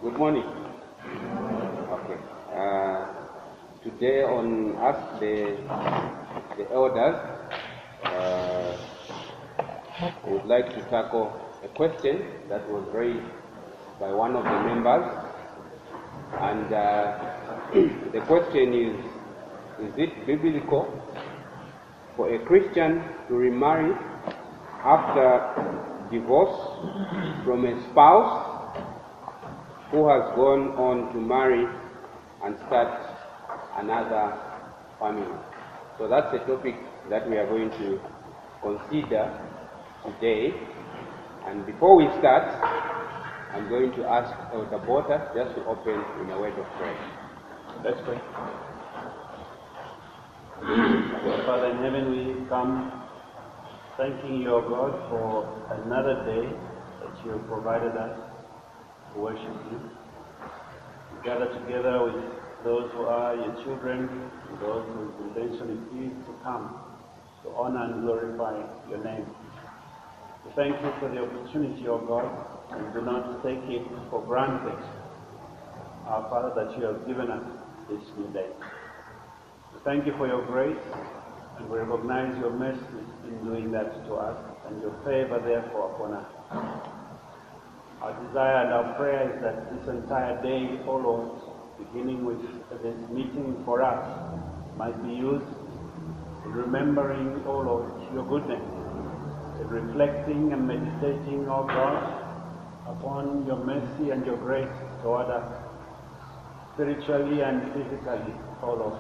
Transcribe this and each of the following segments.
Good morning. Okay. Today on Ask the Elders, we would like to tackle a question that was raised by one of the members. And the question is it biblical for a Christian to remarry after divorce from a spouse who has gone on to marry and start another family? So that's a topic that we are going to consider today. And before we start, I'm going to ask Elder Bota just to open in a word of prayer. Let's pray. Father in heaven, we come thanking you, O God, for another day that you have provided us to worship you. We gather together with those who are your children, and those who have been eventually pleased to come to honor and glorify your name. We thank you for the opportunity, O God, and do not take it for granted, our Father, that you have given us this new day. We thank you for your grace, and we recognize your mercy in doing that to us, and your favor, therefore, upon us. Our desire and our prayer is that this entire day, O Lord, beginning with this meeting for us, might be used in remembering, O Lord, your goodness, in reflecting and meditating, O God, upon your mercy and your grace toward us, spiritually and physically, O Lord.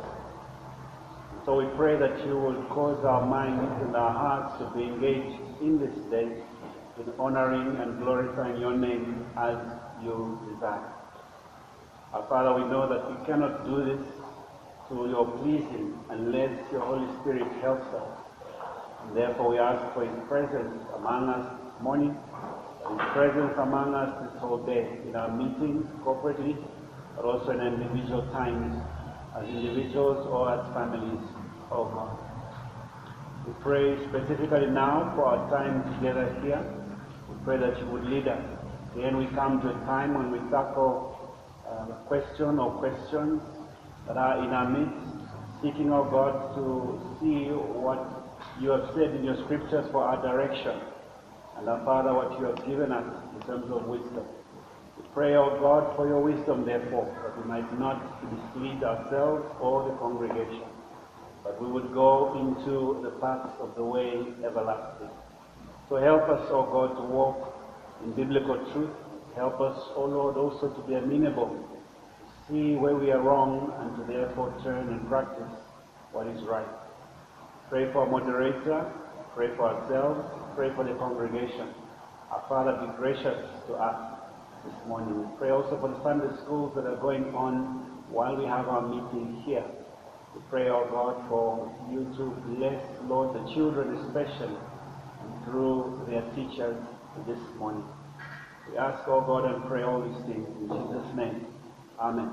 So we pray that you will cause our minds and our hearts to be engaged in this day in honoring and glorifying your name as you desire. Our Father, we know that we cannot do this to your pleasing unless your Holy Spirit helps us. And therefore we ask for his presence among us this morning, his presence among us this whole day, in our meetings corporately, but also in individual times, as individuals or as families, oh God. We pray specifically now for our time together here. We pray that you would lead us. Then we come to a time when we tackle a question or questions that are in our midst, seeking, oh God, to see what you have said in your scriptures for our direction. And our Father, what you have given us in terms of wisdom. We pray, O God, for your wisdom, therefore, that we might not mislead ourselves or the congregation, but we would go into the paths of the way everlasting. So help us, O God, to walk in biblical truth. Help us, O Lord, also to be amenable, to see where we are wrong, and to therefore turn and practice what is right. Pray for our moderator, pray for ourselves, pray for the congregation. Our Father, be gracious to us this morning. We pray also for the Sunday schools that are going on while we have our meeting here. We pray, oh God, for you to bless, Lord, the children especially, and through their teachers this morning. We ask, oh God, and pray all these things in Jesus' name. Amen.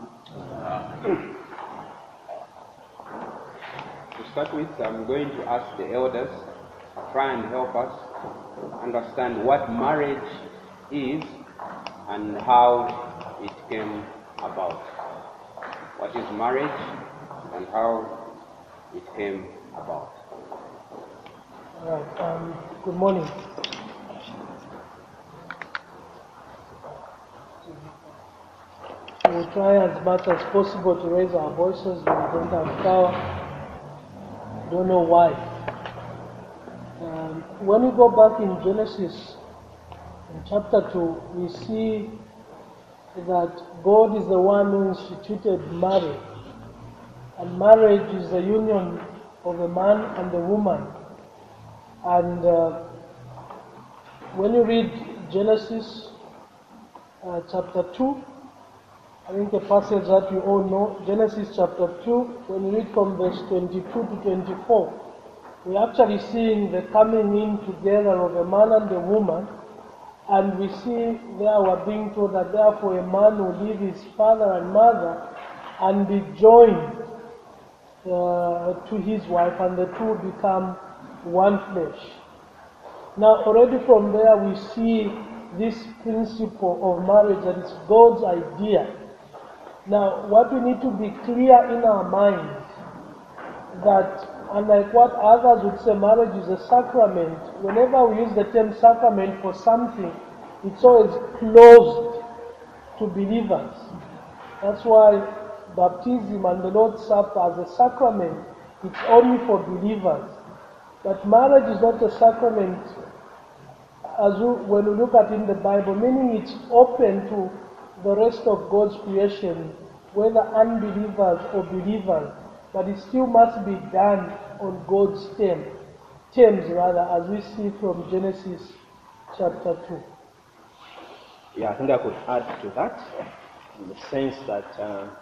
To start with, I'm going to ask the elders to try and help us understand what marriage is and how it came about. What is marriage and how it came about? All right. Good morning. We'll try as much as possible to raise our voices, but we don't have power. Don't know why. When we go back in Genesis, in chapter 2, we see that God is the one who instituted marriage. And marriage is the union of a man and a woman. And when you read Genesis chapter 2, I think a passage that you all know, Genesis chapter 2, when you read from verse 22 to 24, we're actually seeing the coming in together of a man and a woman, and we see there we're being told that therefore a man will leave his father and mother and be joined to his wife, and the two become one flesh. Now already from there we see this principle of marriage, that it's God's idea. Now, what we need to be clear in our minds, that unlike what others would say marriage is a sacrament, whenever we use the term sacrament for something, it's always closed to believers. That's why baptism and the Lord's Supper as a sacrament, it's only for believers. But marriage is not a sacrament when we look at it in the Bible, meaning it's open to the rest of God's creation, whether unbelievers or believers, but it still must be done on God's terms, as we see from Genesis chapter 2. Yeah, I think I could add to that, in the sense that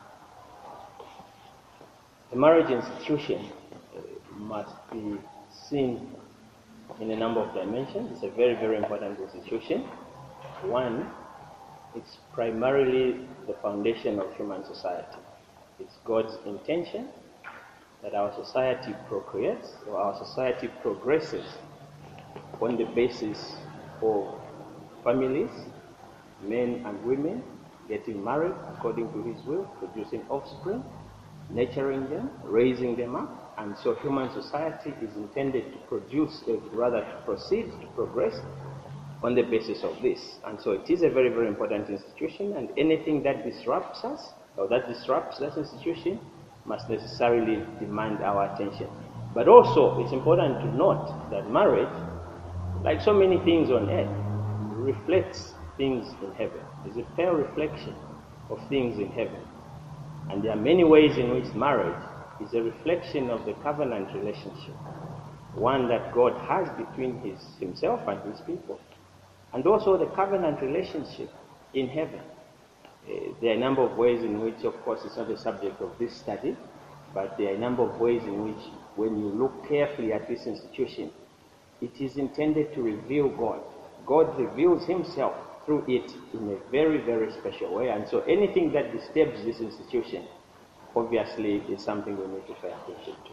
the marriage institution must be seen in a number of dimensions. It's a very, very important institution. One, it's primarily the foundation of human society. It's God's intention that our society procreates, or our society progresses on the basis of families, men and women getting married according to His will, producing offspring, nurturing them, raising them up. And so human society is intended to proceed, to progress on the basis of this. And so it is a very, very important institution, and anything that disrupts us, or that disrupts that institution, must necessarily demand our attention. But also, it's important to note that marriage, like so many things on earth, reflects things in heaven. It's a fair reflection of things in heaven. And there are many ways in which marriage is a reflection of the covenant relationship, one that God has between Himself and His people, and also the covenant relationship in heaven. There are a number of ways in which, of course, it's not the subject of this study, but there are a number of ways in which, when you look carefully at this institution, it is intended to reveal God. God reveals Himself through it in a very, very special way, and so anything that disturbs this institution, obviously, is something we need to pay attention to.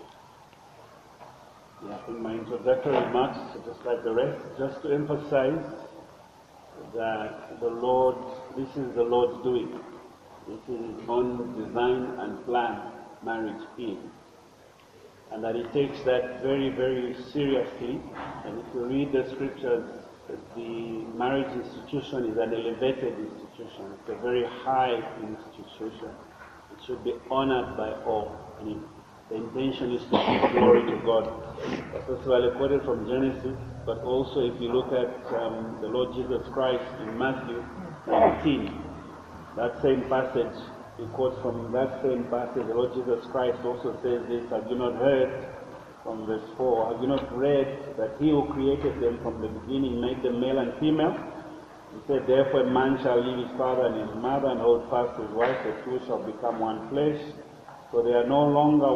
Yeah, in my introductory remarks, just like the rest, just to emphasize that this is the Lord's doing. It is His own design and plan marriage in. And that He takes that very, very seriously. And if you read the scriptures, the marriage institution is an elevated institution. It's a very high institution. It should be honored by all. And the intention is to give glory to God. That's why I quoted from Genesis, but also if you look at the Lord Jesus Christ in Matthew 19, that same passage, he quotes from that same passage, the Lord Jesus Christ also says this: have you not heard, from verse 4, have you not read that He who created them from the beginning made them male and female? He said, therefore a man shall leave his father and his mother and hold fast to his wife, the two shall become one flesh. So they are no longer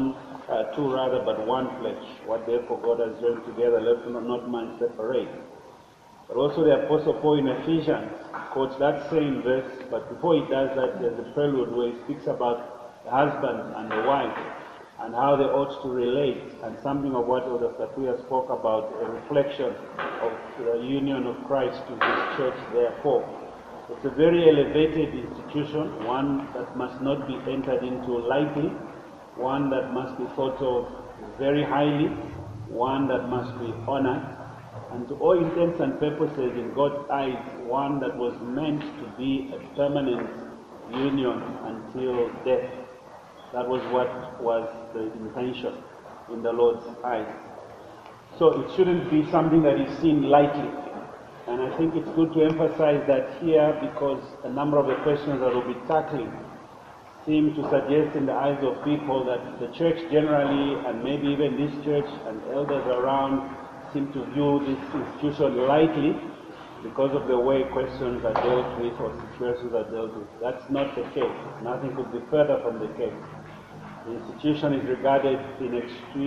but one flesh. What therefore God has joined together, let not man separate. But also the Apostle Paul in Ephesians quotes that same verse, but before he does that, there's a prelude where he speaks about the husband and the wife and how they ought to relate, and something of what Elder Satuya spoke about, a reflection of the union of Christ to His church, therefore. It's a very elevated institution, one that must not be entered into lightly, one that must be thought of very highly, one that must be honored, and to all intents and purposes in God's eyes, one that was meant to be a permanent union until death. That was what was the intention in the Lord's eyes. So it shouldn't be something that is seen lightly. And I think it's good to emphasize that here, because a number of the questions that we'll be tackling seem to suggest in the eyes of people that the church generally, and maybe even this church and elders around, seem to view this institution lightly because of the way questions are dealt with or situations are dealt with. That's not the case. Nothing could be further from the case. The institution is regarded in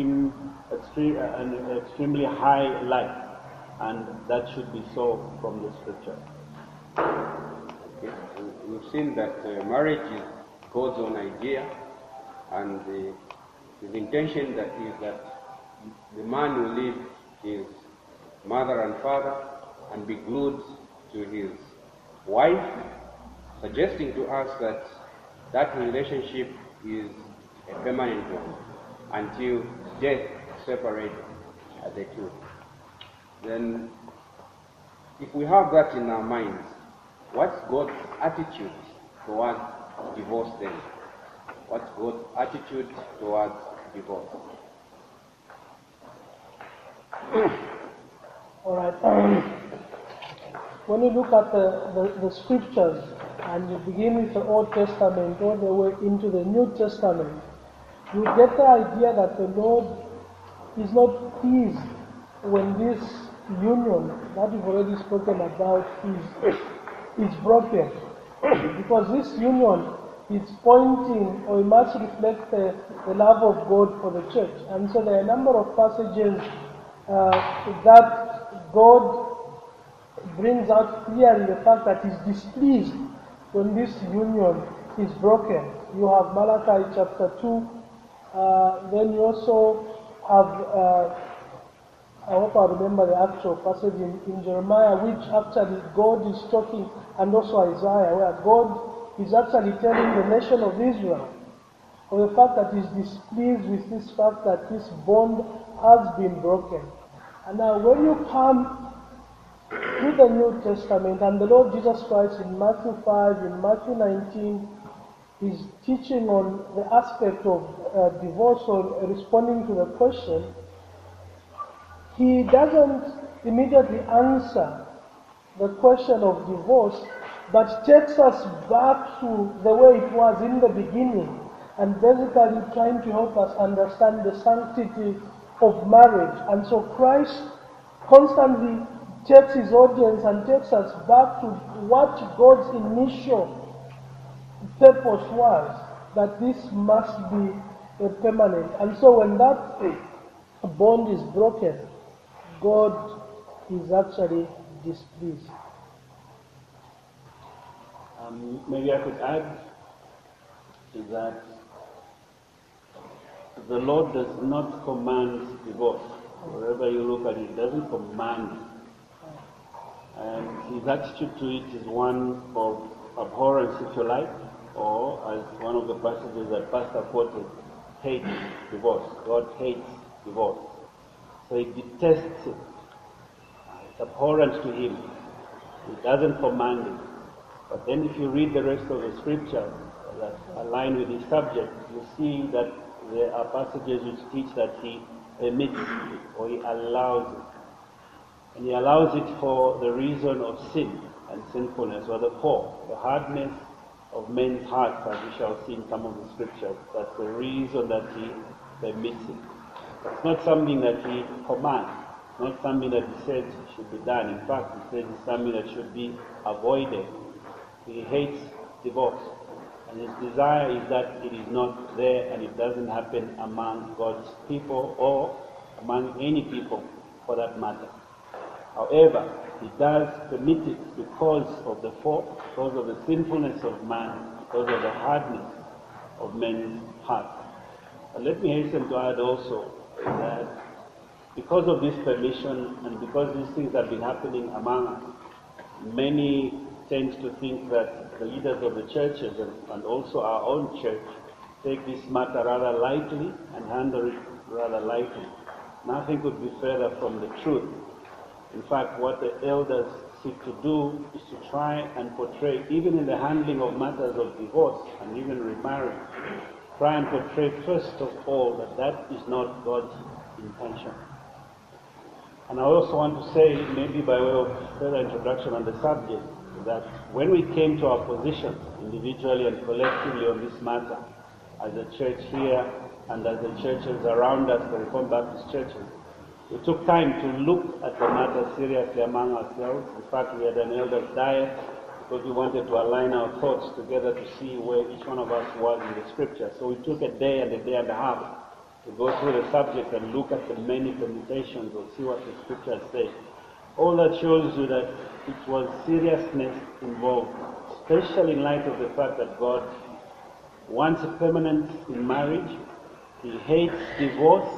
an extremely high light, and that should be so from the scripture. Okay. We've seen that marriage is God's own idea, and his intention that is that the man will leave his mother and father and be glued to his wife, suggesting to us that that relationship is a permanent one until death separates the two. Then, if we have that in our minds, what's God's attitude towards divorce then? What's God's attitude towards divorce? All right. When you look at the scriptures and you begin with the Old Testament all the way into the New Testament, you get the idea that the Lord is not pleased when this union that we've already spoken about is broken. Because this union is pointing, or it must reflect the love of God for the church. And so there are a number of passages that God brings out clearly the fact that He's displeased when this union is broken. You have Malachi chapter 2, then you also have, I hope I remember the actual passage in Jeremiah, which actually God is talking, and also Isaiah, where God is actually telling the nation of Israel of the fact that He's displeased with this fact that this bond has been broken. And now when you come to the New Testament, and the Lord Jesus Christ in Matthew 5, in Matthew 19, is teaching on the aspect of divorce, or responding to the question, He doesn't immediately answer the question of divorce, but takes us back to the way it was in the beginning, and basically trying to help us understand the sanctity of marriage. And so Christ constantly takes His audience and takes us back to what God's initial purpose was, that this must be permanent. And so when that bond is broken, God is actually displeased. Maybe I could add that the Lord does not command divorce. Wherever you look at it, He doesn't command it. And His attitude to it is one of abhorrence, if you like, or as one of the passages that Pastor quoted, hates divorce. God hates divorce. So He detests it. It's abhorrent to Him. He doesn't command it. But then if you read the rest of the scriptures that align with this subject, you see that there are passages which teach that He permits it, or He allows it. And He allows it for the reason of sin and sinfulness, or the hardness of men's hearts, as we shall see in some of the scriptures. That's the reason that He permits it. It's not something that He commands. It's not something that He says should be done. In fact, He says it's something that should be avoided. He hates divorce. And His desire is that it is not there, and it doesn't happen among God's people, or among any people for that matter. However, He does permit it because of the fault, because of the sinfulness of man, because of the hardness of men's hearts. And let me hasten to add also that because of this permission, and because these things have been happening among us, many tend to think that the leaders of the churches and also our own church take this matter rather lightly and handle it rather lightly. Nothing could be further from the truth. In fact, what the elders seek to do is to try and portray, even in the handling of matters of divorce and even remarriage, try and portray first of all that is not God's intention. And I also want to say, maybe by way of further introduction on the subject, that when we came to our positions individually and collectively on this matter, as a church here and as the churches around us, the Reformed Baptist churches, we took time to look at the matter seriously among ourselves. In fact, we had an elders' diet because we wanted to align our thoughts together to see where each one of us was in the scripture. So we took a day and a half to go through the subject and look at the many permutations or see what the scriptures say. All that shows you that it was seriousness involved, especially in light of the fact that God wants a permanence in marriage. He hates divorce,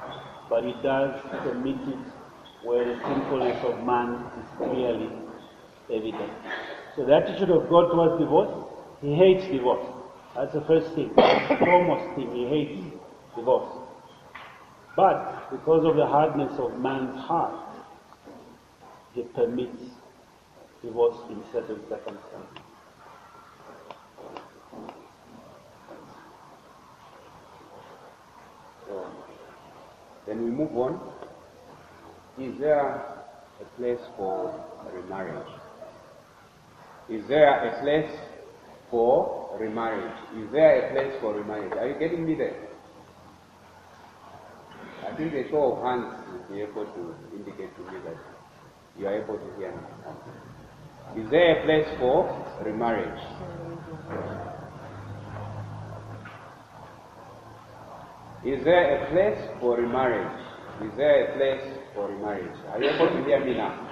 but He does permit it where the sinfulness of man is clearly evident. So the attitude of God towards divorce, He hates divorce. That's the first thing. That's the foremost thing. He hates divorce. But because of the hardness of man's heart, He permits divorce in certain circumstances. So, then we move on. Is there a place for remarriage? Is there a place for remarriage? Is there a place for remarriage? Are you getting me there? I think a show of hands will be able to indicate to me that you are able to hear me. Is there a place for remarriage? Is there a place for remarriage? Is there a place for remarriage? Are you able to hear me now?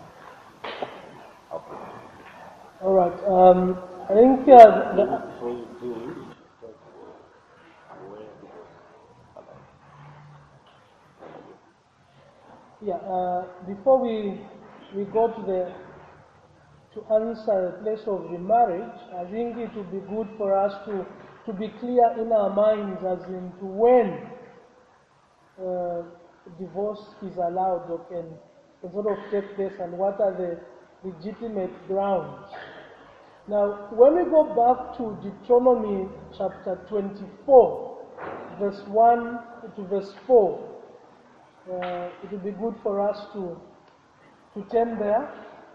Okay. All right. I think before we go to answer a place of remarriage, I think it would be good for us to be clear in our minds as into when divorce is allowed or can sort of take place and what are the legitimate grounds. Now, when we go back to Deuteronomy chapter 24, verse 1 to verse 4, it would be good for us to turn there.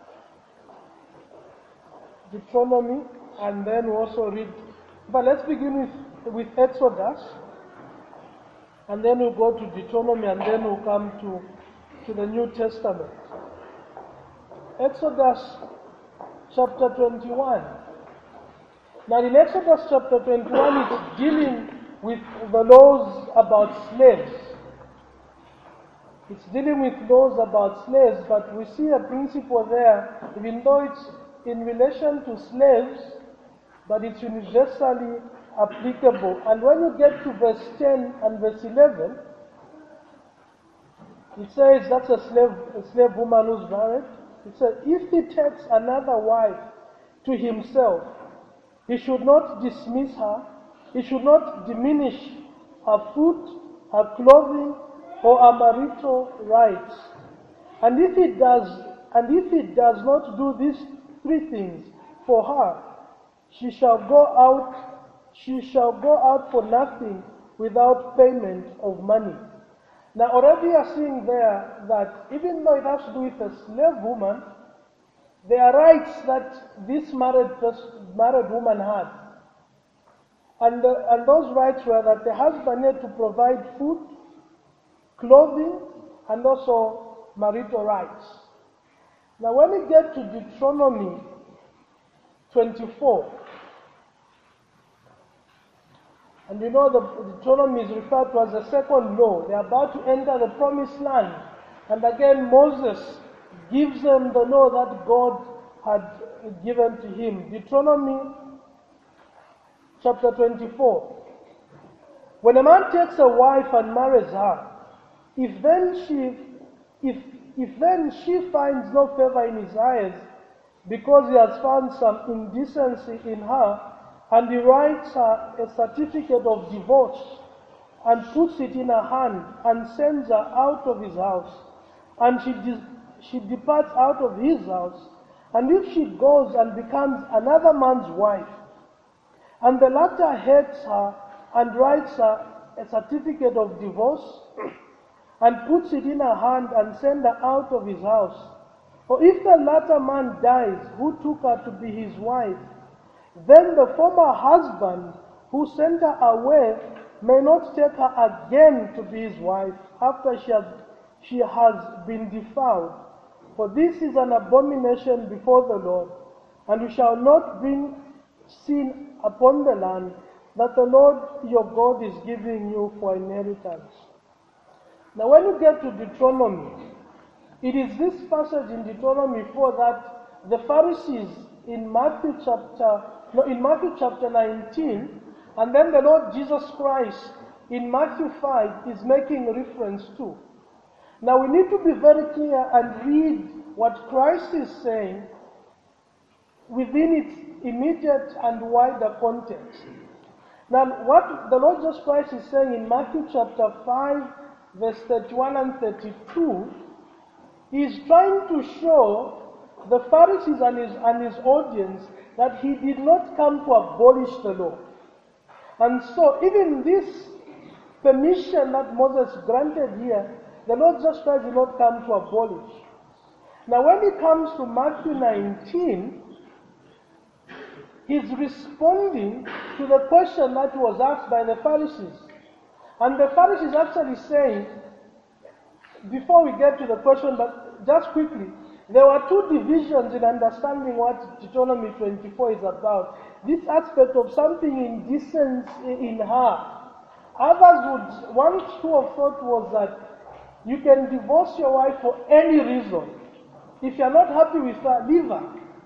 Deuteronomy, and then we also read. But let's begin with Exodus, and then we'll go to Deuteronomy, and then we'll come to the New Testament. Exodus chapter 21. Now in Exodus chapter 21, it's dealing with the laws about slaves. It's dealing with laws about slaves, but we see a principle there, even though it's in relation to slaves, but it's universally applicable. And when you get to verse 10 and verse 11, it says that's a slave woman who's married. It says, if he takes another wife to himself, he should not dismiss her, he should not diminish her food, her clothing, or her marital rights. And if he does not do these three things for her, she shall go out for nothing without payment of money. Now already you are seeing there that even though it has to do with a slave woman, there are rights that this married woman had. And those rights were that the husband had to provide food, clothing, and also marital rights. Now when we get to Deuteronomy 24, and we know the Deuteronomy is referred to as the second law. They are about to enter the promised land. And again, Moses gives them the law that God had given to him. Deuteronomy chapter 24. When a man takes a wife and marries her, if then she finds no favor in his eyes, because he has found some indecency in her, and he writes her a certificate of divorce and puts it in her hand and sends her out of his house, and she departs out of his house, and if she goes and becomes another man's wife, and the latter hates her and writes her a certificate of divorce and puts it in her hand and sends her out of his house, or if the latter man dies who took her to be his wife, then the former husband who sent her away may not take her again to be his wife after she has been defiled. For this is an abomination before the Lord, and you shall not bring sin upon the land that the Lord your God is giving you for inheritance. Now when you get to Deuteronomy, it is this passage in Deuteronomy 4 that the Pharisees in Matthew chapter 19, and then the Lord Jesus Christ in Matthew 5 is making reference to. Now we need to be very clear and read what Christ is saying within its immediate and wider context. Now, what the Lord Jesus Christ is saying in Matthew chapter 5, verse 31 and 32, he is trying to show the Pharisees and his audience that he did not come to abolish the law. And so, even this permission that Moses granted here, the Lord Jesus Christ did not come to abolish. Now, when it comes to Matthew 19, he's responding to the question that was asked by the Pharisees. And the Pharisees actually saying, before we get to the question, but just quickly, there were two divisions in understanding what Deuteronomy 24 is about. This aspect of something indecent in her. One school of thought was that you can divorce your wife for any reason. If you're not happy with her, leave her.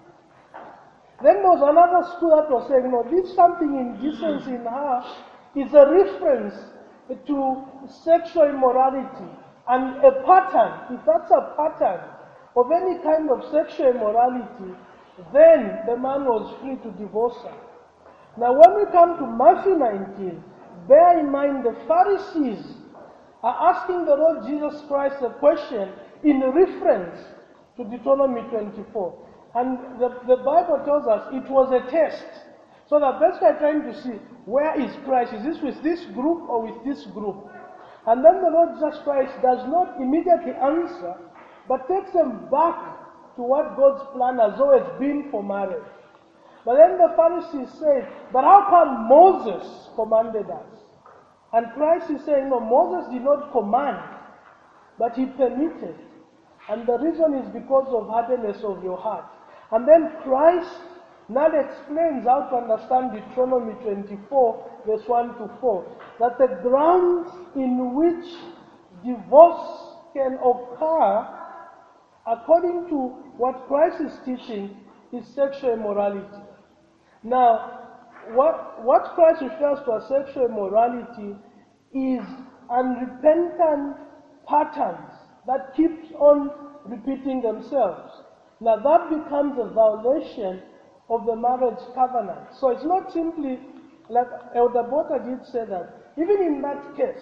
Then there was another school that was saying, no, this something indecent in her is a reference to sexual immorality and a pattern. If that's a pattern of any kind of sexual immorality, then the man was free to divorce her. Now, when we come to Matthew 19, bear in mind the Pharisees are asking the Lord Jesus Christ a question in reference to Deuteronomy 24. And the Bible tells us it was a test. So that basically trying to see, where is Christ? Is this with this group or with this group? And then the Lord Jesus Christ does not immediately answer, but takes them back to what God's plan has always been for marriage. But then the Pharisees say, but how come Moses commanded us? And Christ is saying, no, Moses did not command, but he permitted. And the reason is because of hardness of your heart. And then Christ now explains how to understand Deuteronomy 24, verse 1 to 4, that the grounds in which divorce can occur, according to what Christ is teaching, is sexual immorality. Now, what Christ refers to as sexual immorality is unrepentant patterns that keeps on repeating themselves. Now that becomes a violation of the marriage covenant. So it's not simply, like Elder Bota did say that, even in that case,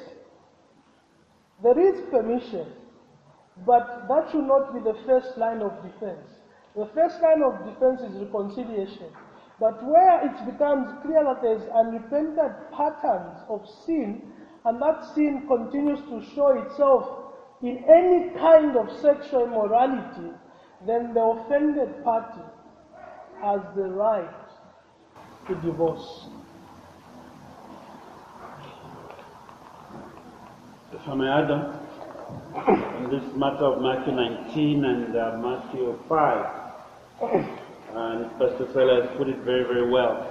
there is permission, but that should not be the first line of defense. The first line of defense is reconciliation. But where it becomes clear that there is unrepentant patterns of sin, and that sin continues to show itself in any kind of sexual immorality, then the offended party has the right to divorce. If I may add on this matter of Matthew 19 and Matthew 5, and Pastor Fela has put it very, very well,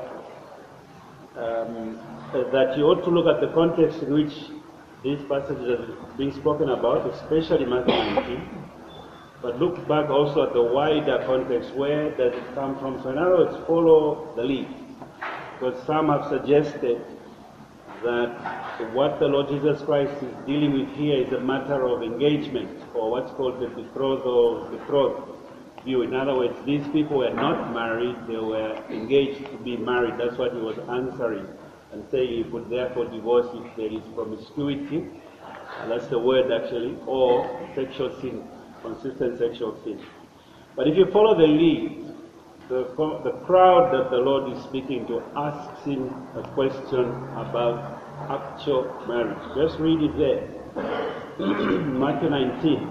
that you ought to look at the context in which these passages are being spoken about, especially Matthew 19, but look back also at the wider context. Where does it come from? So in other words, follow the lead. Because some have suggested that what the Lord Jesus Christ is dealing with here is a matter of engagement, or what's called the betrothed view. In other words, these people were not married, they were engaged to be married. That's what he was answering, and saying he could therefore divorce if there is promiscuity, and that's the word actually, or sexual sin, consistent sexual sin. But if you follow the lead, the crowd that the Lord is speaking to asks him a question about actual marriage. Just read it there. Matthew 19,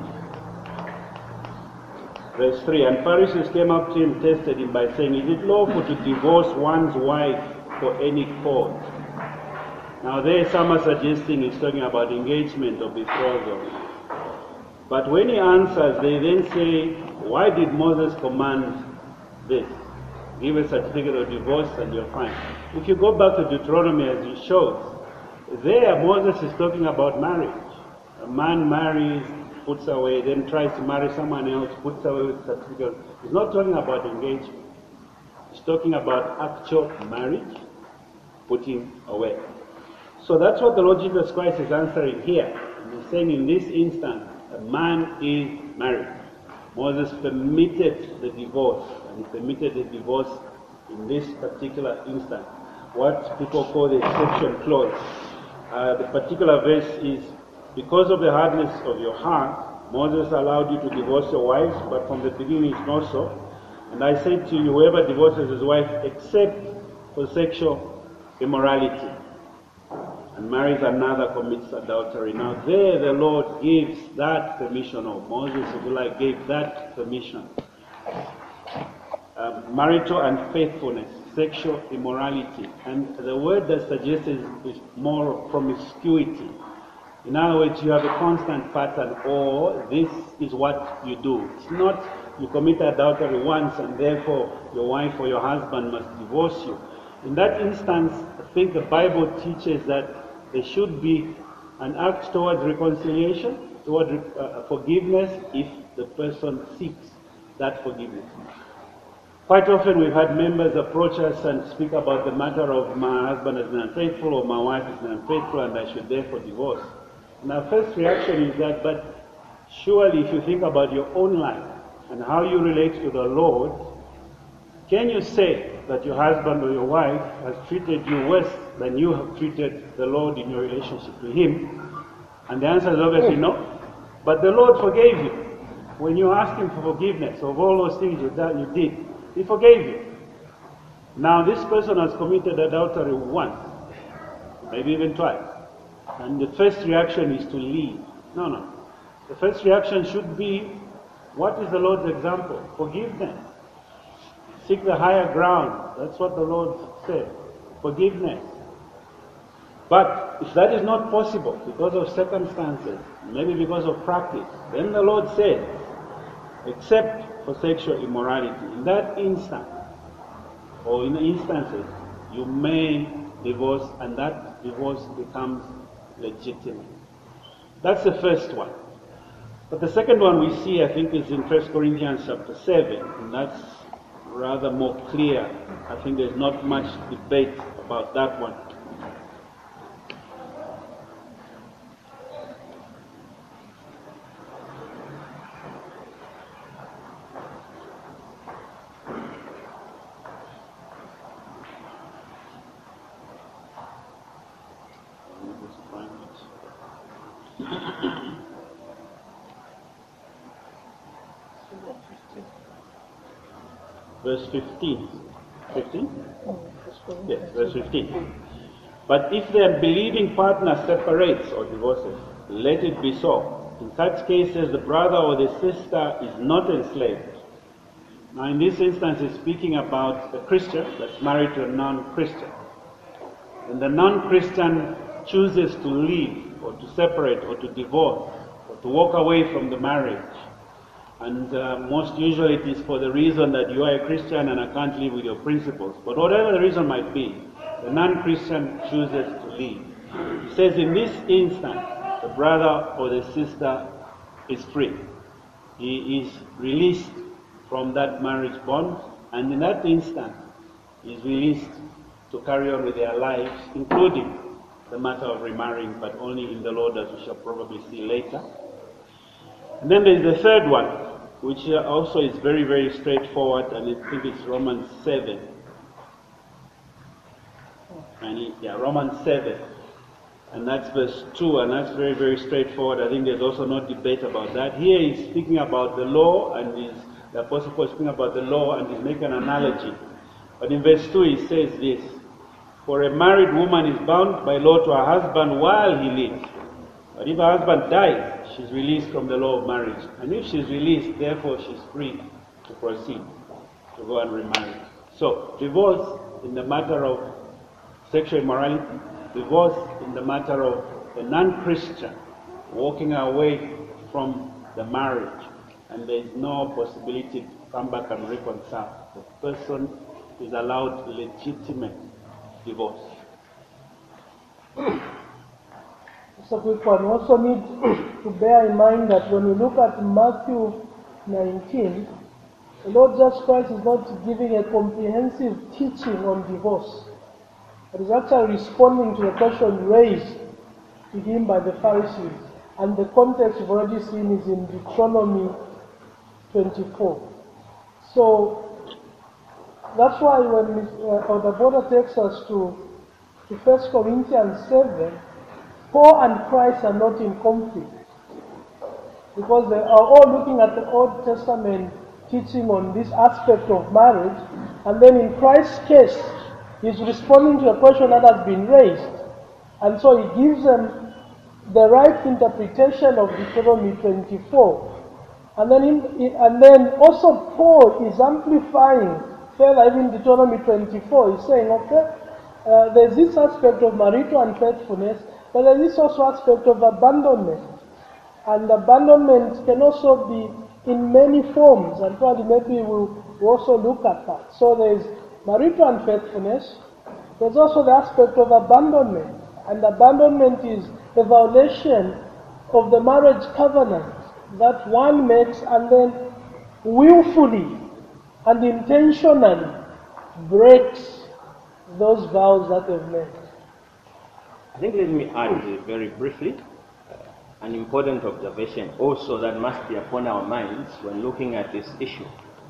verse 3. And Pharisees came up to him, tested him by saying, is it lawful to divorce one's wife for any cause? Now there some are suggesting he's talking about engagement or betrothal. But when he answers, they then say, why did Moses command this? Give a certificate of divorce and you're fine. If you go back to Deuteronomy as it shows, there Moses is talking about marriage. A man marries, puts away, then tries to marry someone else, puts away with certificate. He's not talking about engagement. He's talking about actual marriage, putting away. So that's what the Lord Jesus Christ is answering here. He's saying in this instance, a man is married. Moses permitted the divorce, and he permitted a divorce in this particular instance, what people call the exception clause. The particular verse is, because of the hardness of your heart, Moses allowed you to divorce your wives, but from the beginning it's not so. And I say to you, whoever divorces his wife except for sexual immorality and marries another commits adultery. Now there the Lord gives that permission, or Moses, if you like, gave that permission. Marital unfaithfulness, sexual immorality, and the word that suggests is more promiscuity. In other words, you have a constant pattern, or this is what you do. It's not you commit adultery once and therefore your wife or your husband must divorce you. In that instance, I think the Bible teaches that there should be an act towards reconciliation, toward forgiveness, if the person seeks that forgiveness. Quite often we've had members approach us and speak about the matter of my husband has been unfaithful or my wife has been unfaithful and I should therefore divorce. And our first reaction is that, but surely if you think about your own life and how you relate to the Lord, can you say that your husband or your wife has treated you worse than you have treated the Lord in your relationship to Him? And the answer is obviously no. But the Lord forgave you. When you asked Him for forgiveness of all those things you did, He forgave you. Now this person has committed adultery once, maybe even twice. And the first reaction is to leave. No. The first reaction should be, what is the Lord's example? Forgiveness. Seek the higher ground. That's what the Lord said. Forgiveness. But if that is not possible because of circumstances, maybe because of practice, then the Lord says, except for sexual immorality, in that instant, or in instances, you may divorce, and that divorce becomes legitimate. That's the first one. But the second one we see, I think, is in 1 Corinthians chapter 7, and that's rather more clear. I think there's not much debate about that one. Verse 15. 15? Yes, verse 15. But if the unbelieving partner separates or divorces, let it be so. In such cases, the brother or the sister is not enslaved. Now, in this instance, it's speaking about a Christian that's married to a non-Christian. And the non-Christian chooses to leave, or to separate, or to divorce, or to walk away from the marriage. And most usually it is for the reason that you are a Christian and I can't live with your principles. But whatever the reason might be, the non-Christian chooses to leave. It says in this instance, the brother or the sister is free. He is released from that marriage bond, and in that instant, he is released to carry on with their lives, including the matter of remarrying, but only in the Lord, as we shall probably see later. And then there is the third one, which also is very, very straightforward, and I think it's Romans 7. Romans 7. And that's verse 2, and that's very, very straightforward. I think there's also no debate about that. Here he's speaking about the law, and the Apostle Paul is speaking about the law, and he's making an analogy. But in verse 2 he says this: for a married woman is bound by law to her husband while he lives. But if her husband dies, she's released from the law of marriage. And if she's released, therefore she's free to proceed, to go and remarry. So, divorce in the matter of sexual immorality, divorce in the matter of a non-Christian walking away from the marriage, and there is no possibility to come back and reconcile. The person is allowed legitimate divorce. Just a quick one. We also need to bear in mind that when we look at Matthew 19, the Lord Jesus Christ is not giving a comprehensive teaching on divorce, but is actually responding to a question raised to him by the Pharisees. And the context we've already seen is in Deuteronomy 24. So that's why when the border takes us to 1 Corinthians 7, Paul and Christ are not in conflict, because they are all looking at the Old Testament teaching on this aspect of marriage, and then in Christ's case, he's responding to a question that has been raised, and so he gives them the right interpretation of Deuteronomy 24. And then also Paul is amplifying further even Deuteronomy 24. He's saying, okay, there's this aspect of marital unfaithfulness, but there's this also aspect of abandonment. And abandonment can also be in many forms, and probably maybe we'll also look at that. So there's marital unfaithfulness, there's also the aspect of abandonment. And abandonment is the violation of the marriage covenant that one makes and then willfully and intentionally breaks those vows that they've made. I think let me add very briefly an important observation also that must be upon our minds when looking at this issue.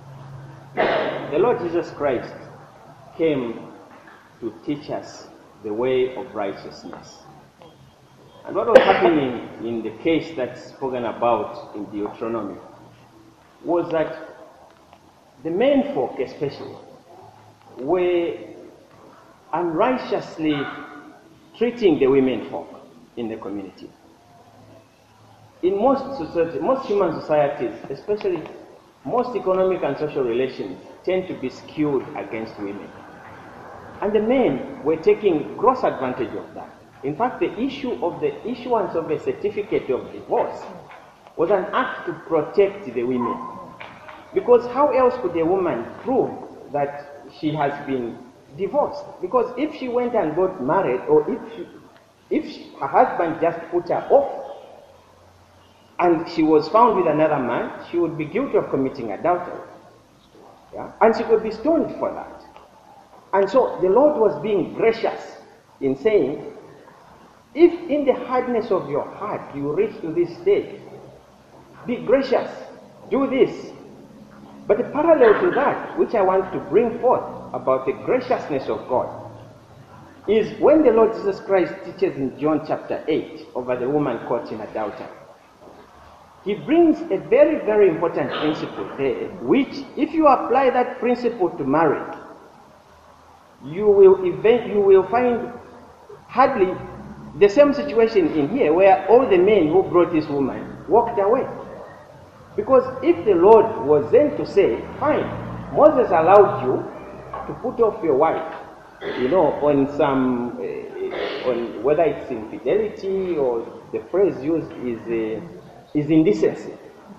The Lord Jesus Christ came to teach us the way of righteousness. And what was happening in the case that's spoken about in Deuteronomy was that the men folk especially were unrighteously treating the women folk in the community. In most societies, most human societies, especially most economic and social relations, tend to be skewed against women. And the men were taking gross advantage of that. In fact, the issue of the issuance of a certificate of divorce was an act to protect the women. Because how else could a woman prove that she has been divorced? Because if she went and got married, or if her husband just put her off, and she was found with another man, she would be guilty of committing adultery. Yeah? And she could be stoned for that. And so the Lord was being gracious in saying, if in the hardness of your heart you reach to this stage, be gracious, do this. But parallel to that, which I want to bring forth about the graciousness of God, is when the Lord Jesus Christ teaches in John chapter 8 over the woman caught in adultery. He brings a very, very important principle there, which if you apply that principle to marriage, you will find hardly the same situation in here where all the men who brought this woman walked away. Because if the Lord was then to say, fine, Moses allowed you to put off your wife, on some, on whether it's infidelity or the phrase used is indecency.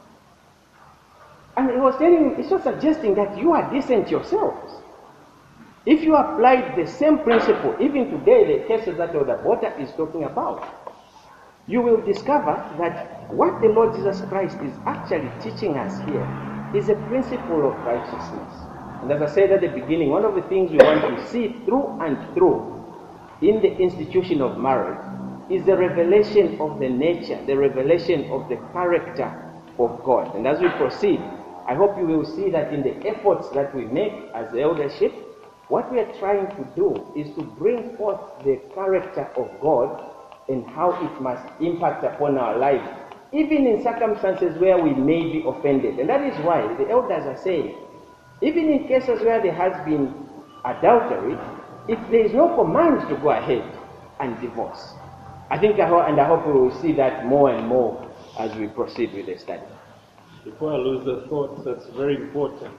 And he was suggesting that you are decent yourselves. If you applied the same principle, even today, the cases that Elder Bota is talking about, you will discover that what the Lord Jesus Christ is actually teaching us here is a principle of righteousness. And as I said at the beginning, one of the things we want to see through and through in the institution of marriage is the revelation of the nature, the revelation of the character of God. And as we proceed, I hope you will see that in the efforts that we make as eldership, what we are trying to do is to bring forth the character of God and how it must impact upon our lives, even in circumstances where we may be offended. And that is why the elders are saying, even in cases where there has been adultery, if there is no command to go ahead and divorce. I hope we will see that more and more as we proceed with the study. Before I lose the thought, that's very important.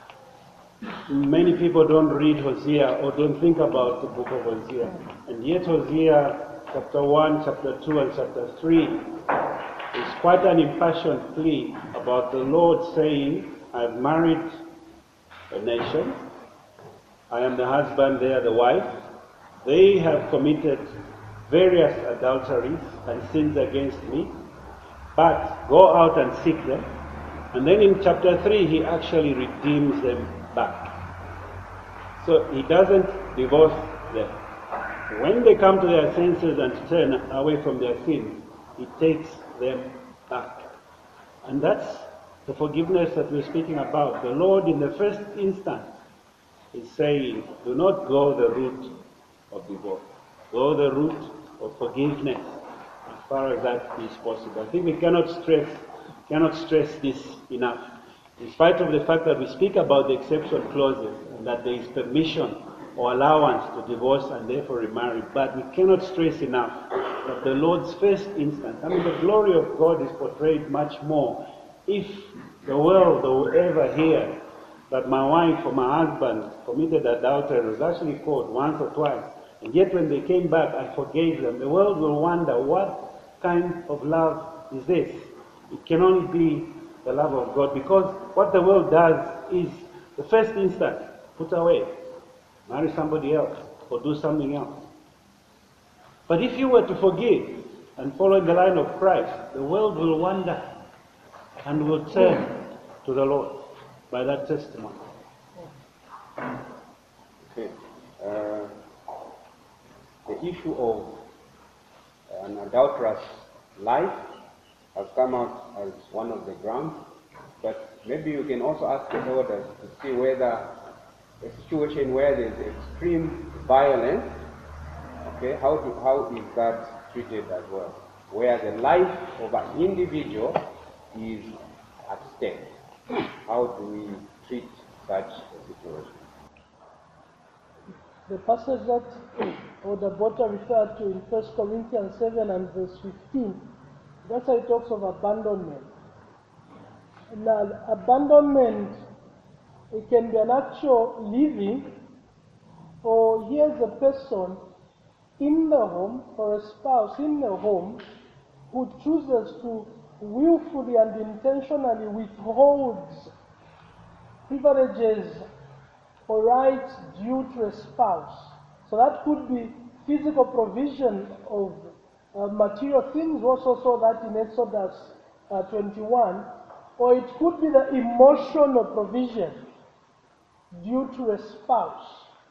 Many people don't read Hosea or don't think about the book of Hosea. And yet Hosea chapter 1, chapter 2, and chapter 3 is quite an impassioned plea about the Lord saying, I've married a nation. I am the husband, they are the wife. They have committed various adulteries and sins against me, but go out and seek them. And then in chapter 3, he actually redeems them back. So he doesn't divorce them. When they come to their senses and turn away from their sins, he takes them back. And that's the forgiveness that we're speaking about. The Lord, in the first instance, is saying, do not go the route of divorce. Go the route of forgiveness as far as that is possible. I think we cannot stress this enough. In spite of the fact that we speak about the exception clauses and that there is permission or allowance to divorce and therefore remarry, but we cannot stress enough that the Lord's first instance, the glory of God is portrayed much more. If the world will ever hear that my wife or my husband committed adultery, was actually caught once or twice, and yet when they came back, I forgave them, the world will wonder, what kind of love is this? It can only be the love of God, because what the world does is, the first instant, put away, marry somebody else, or do something else. But if you were to forgive and follow in the line of Christ, the world will wonder and will turn to the Lord by that testimony. Okay. The issue of an adulterous life has come out as one of the grounds, but maybe you can also ask the elders to see whether a situation where there is extreme violence, okay, how is that treated as well? Where the life of an individual is at stake. How do we treat such a situation? The passage that Elder Bota referred to in 1 Corinthians 7 and verse 15, that's how it talks of abandonment. Now, abandonment, it can be an actual living, or here's a person in the home, or a spouse in the home, who chooses to willfully and intentionally withholds privileges or rights due to a spouse. So that could be physical provision of material things. We also saw that in Exodus 21. Or it could be the emotional provision due to a spouse.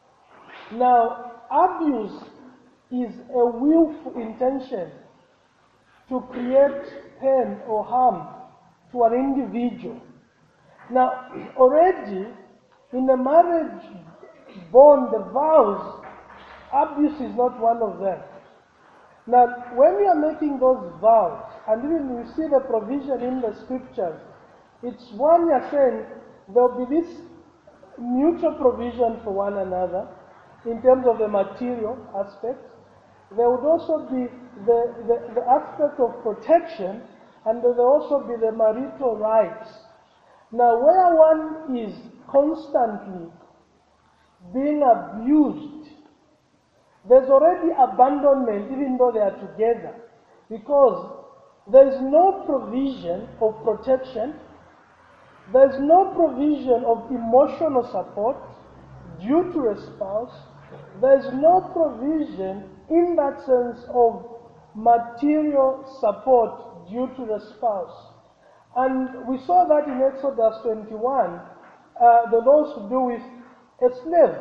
Now, abuse is a willful intention to create pain or harm to an individual. Now, already in the marriage bond, the vows, abuse is not one of them. Now, when we are making those vows, and even we see the provision in the scriptures, it's one, you're saying there will be this mutual provision for one another in terms of the material aspect. There would also be the aspect of protection, and there will also be the marital rights. Now, where one is constantly being abused, there's already abandonment even though they are together, because there is no provision of protection, there is no provision of emotional support due to a spouse, there is no provision in that sense of material support due to the spouse. And we saw that in Exodus 21, the laws to do with a slave,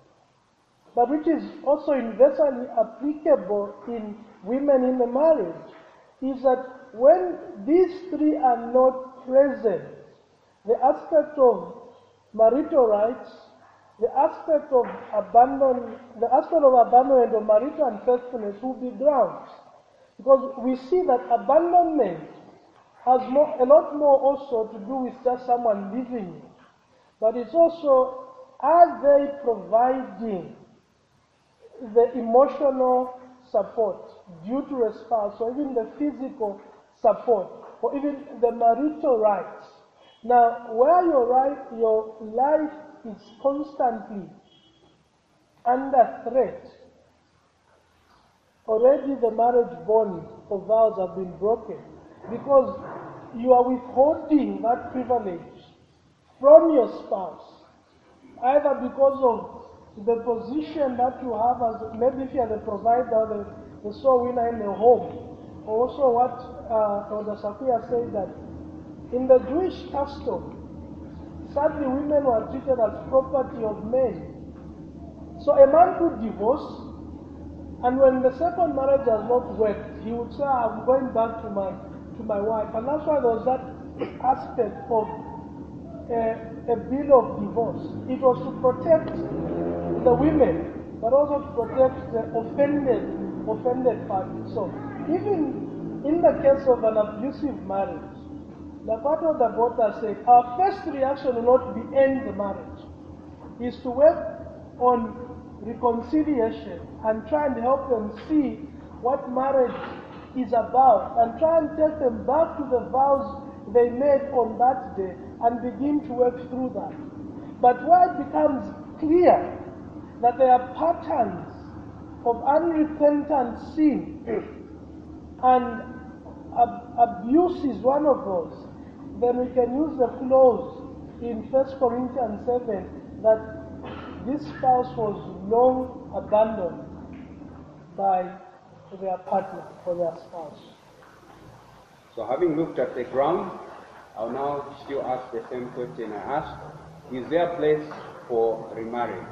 but which is also universally applicable in women in the marriage, is that when these three are not present, the aspect of marital rights, the aspect of abandonment of marital unfaithfulness will be grounds. Because we see that abandonment has a lot more also to do with just someone leaving you. But it's also, are they providing the emotional support due to a spouse, or even the physical support, or even the marital rights? Now, where your life is constantly under threat, already the marriage bond of vows have been broken, because you are withholding that privilege from your spouse, either because of the position that you have as, maybe if you are the provider, the sole winner in the home. Also what Elder Sakuya said, that in the Jewish custom, sadly women were treated as property of men. So a man could divorce, and when the second marriage has not worked, he would say, I'm going back to my wife. And that's why there was that aspect of a bill of divorce, it was to protect the women, but also to protect the offended party. So even in the case of an abusive marriage, the part of the voters said, our first reaction will not be end the marriage, is to work on reconciliation and try and help them see what marriage is about and try and take them back to the vows they made on that day and begin to work through that. But where it becomes clear that there are patterns of unrepentant sin and abuse is one of those, then we can use the clause in 1 Corinthians 7 that this spouse was long abandoned by their partner or their spouse. So having looked at the ground, I'll now still ask the same question I asked. Is there a place for remarriage?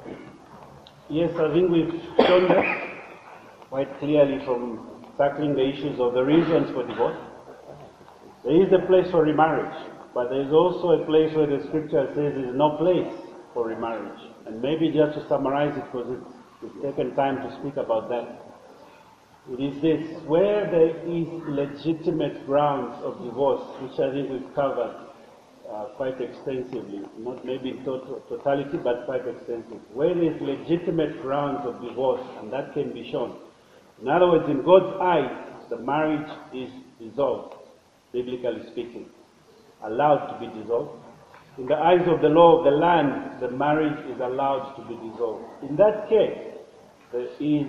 Yes, I think we've shown that quite clearly from tackling the issues of the reasons for divorce. There is a place for remarriage, but there is also a place where the scripture says there is no place for remarriage. And maybe just to summarize it, because it's taken time to speak about that. It is this: where there is legitimate grounds of divorce, which I think we've covered quite extensively, not maybe in totality, but quite extensively. Where there is legitimate grounds of divorce, and that can be shown. In other words, in God's eyes, the marriage is dissolved, biblically speaking, allowed to be dissolved. In the eyes of the law of the land, the marriage is allowed to be dissolved. In that case, there is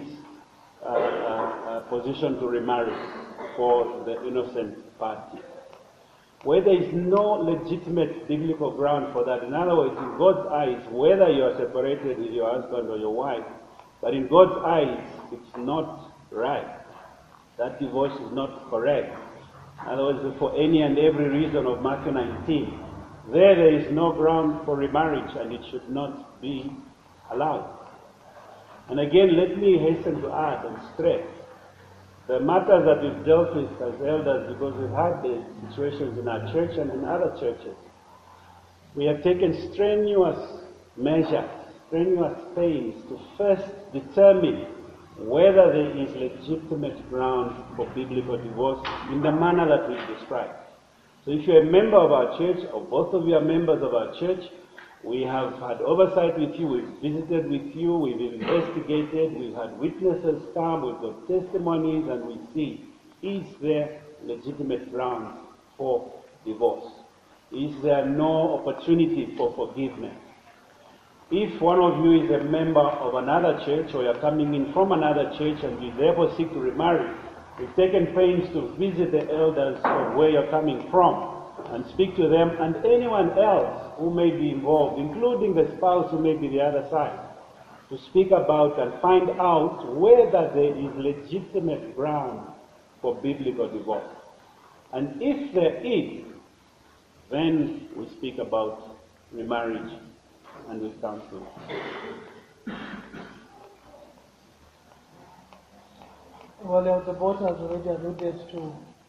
a position to remarry for the innocent party. Where there is no legitimate biblical ground for that, in other words, in God's eyes, whether you are separated with your husband or your wife, but in God's eyes, it's not right. That divorce is not correct. In other words, for any and every reason of Matthew 19, there is no ground for remarriage, and it should not be allowed. And again, let me hasten to add and stress the matters that we've dealt with as elders, because we've had the situations in our church and in other churches. We have taken strenuous measures, strenuous pains to first determine whether there is legitimate ground for biblical divorce in the manner that we've described. So if you're a member of our church, or both of you are members of our church, we have had oversight with you, we've visited with you, we've investigated, we've had witnesses come, we've got testimonies, and we see, is there legitimate grounds for divorce? Is there no opportunity for forgiveness? If one of you is a member of another church, or you're coming in from another church and you therefore seek to remarry, we've taken pains to visit the elders of where you're coming from and speak to them and anyone else who may be involved, including the spouse who may be the other side, to speak about and find out whether there is legitimate ground for biblical divorce. And if there is, then we speak about remarriage and with counseling. Well, the board has already alluded to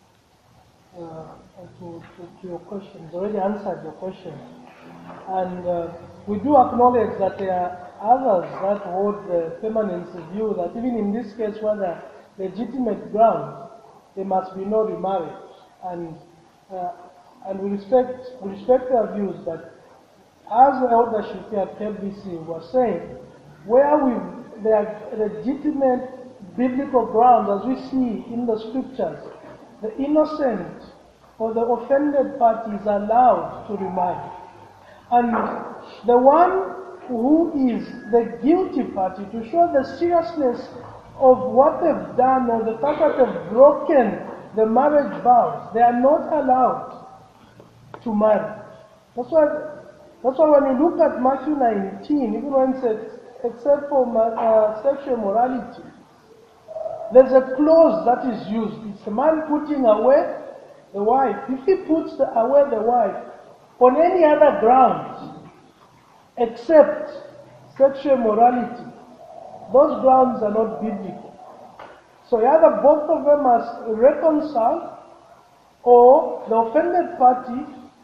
your questions, already answered your question. And we do acknowledge that there are others that hold the permanence view that even in this case where there are legitimate grounds, there must be no remarriage. And we respect their views, but as the eldership here at KBC was saying, where there are legitimate biblical grounds, as we see in the scriptures, the innocent or the offended party is allowed to remarry. And the one who is the guilty party, to show the seriousnness of what they've done or the fact that they've broken the marriage vows, they are not allowed to marry. That's why when you look at Matthew 19, even when it says, except for sexual morality, there's a clause that is used. It's a man putting away the wife. If he puts away the wife on any other grounds except sexual morality, those grounds are not biblical. So either both of them must reconcile, or the offended party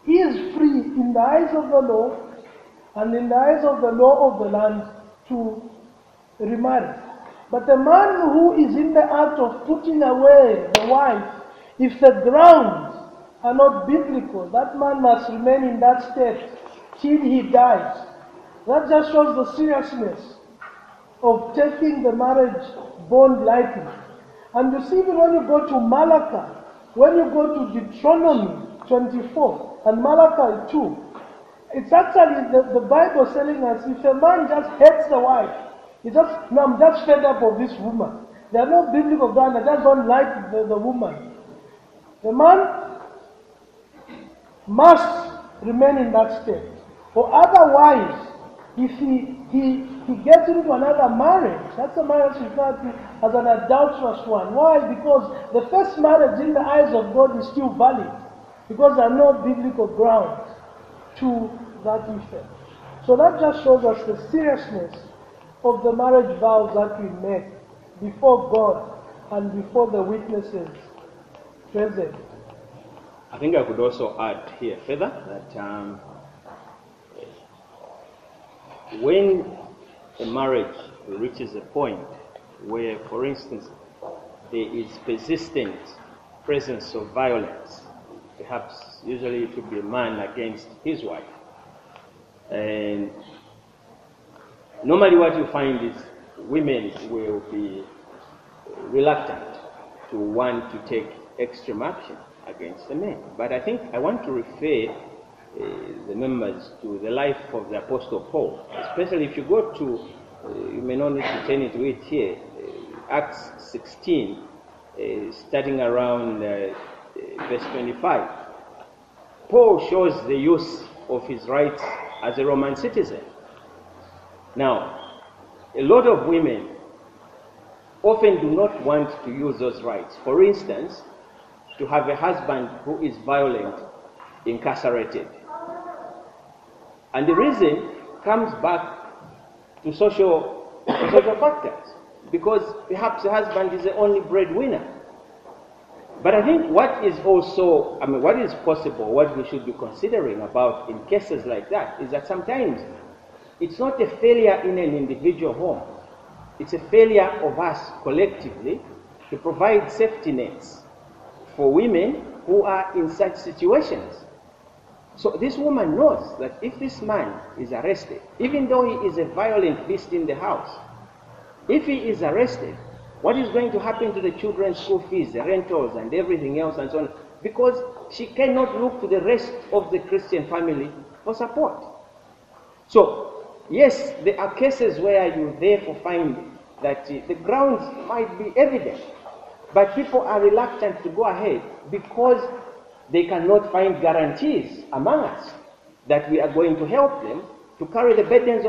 he is free in the eyes of the law and in the eyes of the law of the land to remarry. But the man who is in the act of putting away the wife, if the grounds are not biblical, that man must remain in that state till he dies. That just shows the seriousness of taking the marriage bond lightly. And you see, even when you go to Malachi, when you go to Deuteronomy 24 and Malachi 2, it's actually the Bible telling us if a man just hates the wife, I'm just fed up of this woman. There are no biblical grounds, I just don't like the woman. The man must remain in that state. Or otherwise, if he gets into another marriage, that's a marriage referred to as an adulterous one. Why? Because the first marriage in the eyes of God is still valid. Because there are no biblical grounds to that effect. So that just shows us the seriousness of the marriage vows that we make before God and before the witnesses present. I think I could also add here further that when a marriage reaches a point where, for instance, there is persistent presence of violence, perhaps usually it would be a man against his wife, and normally what you find is women will be reluctant to want to take extreme action against the men. But I think I want to refer the members to the life of the Apostle Paul, especially if you go to, you may not need to turn into it here, Acts 16, starting around verse 25. Paul shows the use of his rights as a Roman citizen. Now, a lot of women often do not want to use those rights. For instance, to have a husband who is violent incarcerated. And the reason comes back to social factors, because perhaps the husband is the only breadwinner. But I think what is possible, what we should be considering about in cases like that, is that sometimes it's not a failure in an individual home. It's a failure of us collectively to provide safety nets for women who are in such situations. So this woman knows that if this man is arrested, even though he is a violent beast in the house, if he is arrested, what is going to happen to the children's school fees, the rentals and everything else and so on? Because she cannot look to the rest of the Christian family for support. So, yes, there are cases where you therefore find that the grounds might be evident, but people are reluctant to go ahead because they cannot find guarantees among us that we are going to help them to carry the burdens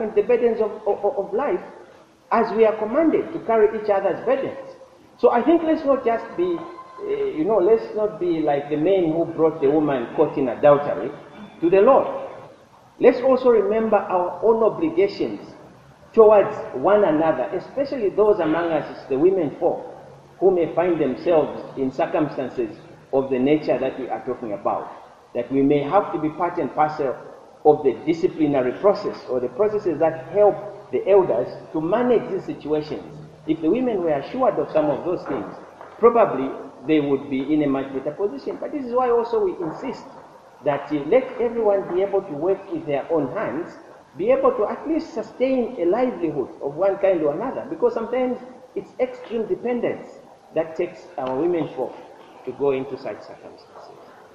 of life, as we are commanded to carry each other's burdens. So I think let's not just be, let's not be like the men who brought the woman caught in adultery to the Lord. Let's also remember our own obligations towards one another, especially those among us, the women folk, who may find themselves in circumstances of the nature that we are talking about, that we may have to be part and parcel of the disciplinary process or the processes that help the elders to manage these situations. If the women were assured of some of those things, probably they would be in a much better position. But this is why also we insist that let everyone be able to work with their own hands, be able to at least sustain a livelihood of one kind or another, because sometimes it's extreme dependence that takes our women folk to go into such circumstances.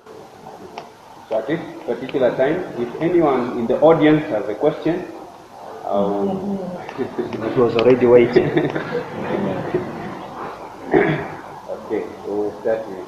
So at this particular time, if anyone in the audience has a question, it was already waiting. Okay, so we'll start with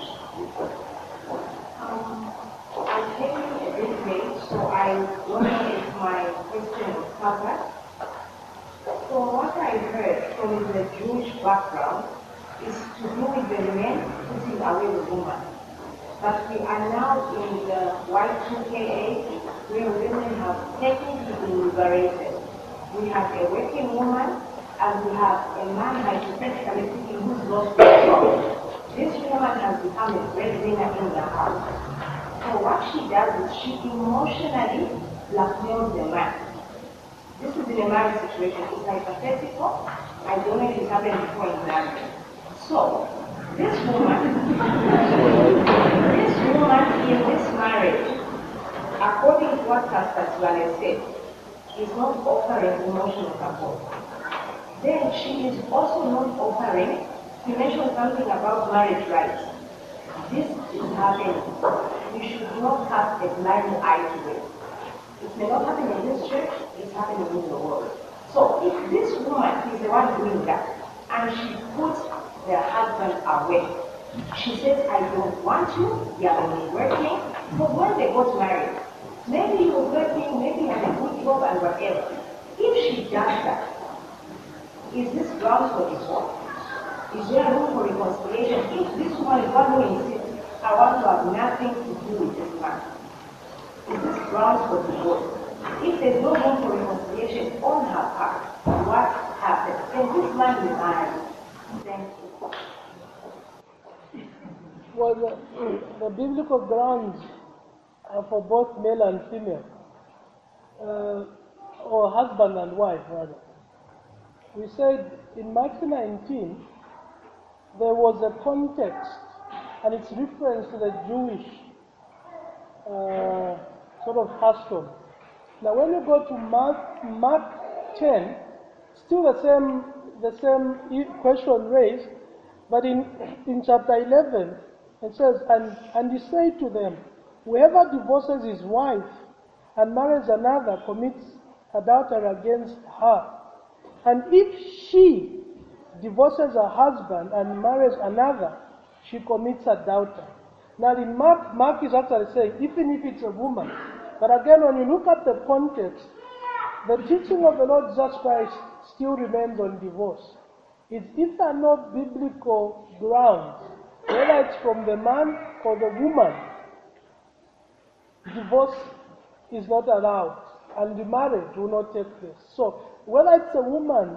I came a bit late, so I wonder if my question was covered. So what I heard from the Jewish background is to do with the men putting away the woman. But we are now in the Y2K age where women have technically been liberated. We have a working woman and we have a man hypothetically speaking who's lost his job. This woman has become a breadwinner in the house. So what she does is she emotionally blackmails the man. This is in a marriage situation. It's hypothetical. I don't know if it happened before in marriage. So, this woman in this marriage, according to what Pastor Suale said, is not offering emotional support. Then she is also not offering, she mentioned something about marriage rights. This is happening. We should not have a blind eye to it. It may not happen in this church, it's happening in the world. So if this woman is the one doing that, and she puts their husband away, she says, I don't want you, you are only working. But when they got married, maybe you're working, maybe you have a good job and whatever. If she does that, is this grounds for divorce? Is there room for reconciliation? If this woman is one who insists, I want to have nothing to do with this man, is this grounds for divorce? If there's no room for reconciliation on her part, what happens? Can this man be married? Thank you. Well, the biblical grounds are for both male and female, or husband and wife, rather. We said in Matthew 19, there was a context, and it's reference to the Jewish sort of custom. Now, when you go to Mark 10, still the same question raised, but in chapter 11, it says, and he said to them, whoever divorces his wife and marries another commits adultery against her. And if she divorces her husband and marries another, she commits adultery. Now in Mark is actually saying, even if it's a woman. But again, when you look at the context, the teaching of the Lord Jesus Christ still remains on divorce. It's if there are no biblical grounds, whether it's from the man or the woman, divorce is not allowed, and the marriage will not take place. So, whether it's a woman